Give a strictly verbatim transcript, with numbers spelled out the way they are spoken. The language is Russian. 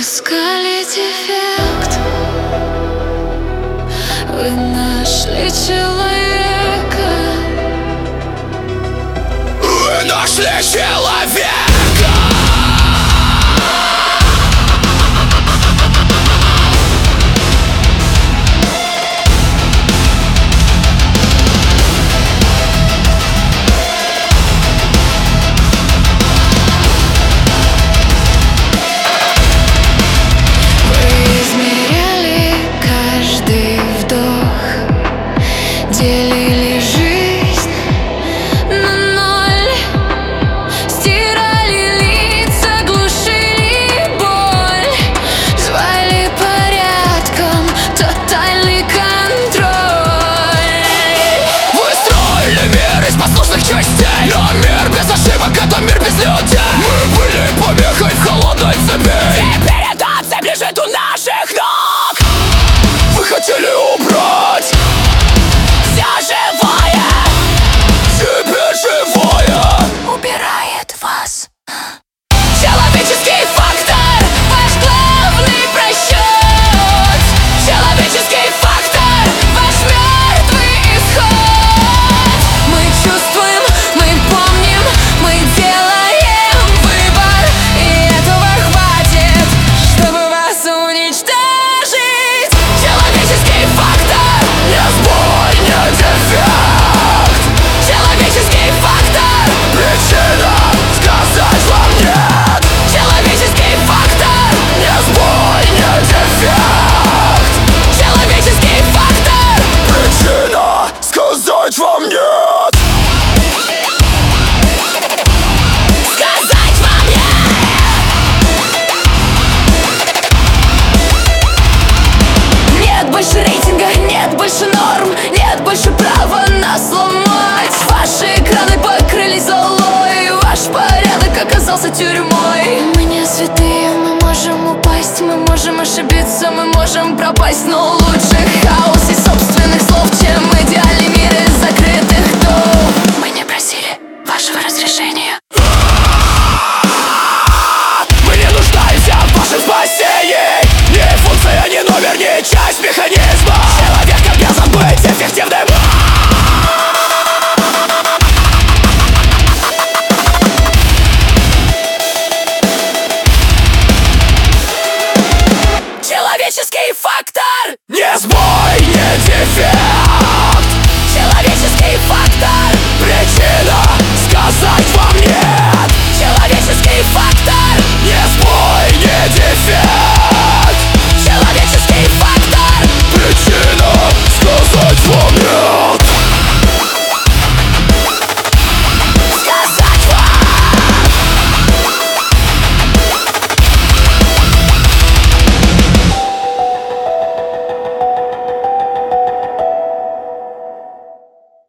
искали дефект, вы нашли человека. Вы нашли человека. Делили жизнь на ноль, стирали лица, глушили боль, звали порядком тотальный контроль. Вы строили мир из послушных частей, но мир без ошибок — это мир без людей. Мы были помехой в холодной цепи. Теперь эта цепь лежит у наших ног. Вы хотели убрать все живое, теперь живое убирает вас. Человеческий фактор — ваш главный просчет. Человеческий фактор — ваш мертвый исход. Мы чувствуем, мы помним, мы делаем выбор, и этого хватит, чтобы вас уничтожить. Человеческий фактор — не сбой, не дефект. Человеческий фактор — причина сказать вам нет. Человеческий фактор — не сбой, не дефект. Человеческий фактор — причина сказать вам нет. Сказать вам нет. Нет больше рейтинга, нет больше норм, нет больше права нас сломать. Ваши экраны покрылись золой, ваш порядок оказался тюрьмой. Мы не святые, мы можем упасть, мы можем ошибиться, мы можем пропасть, но лучше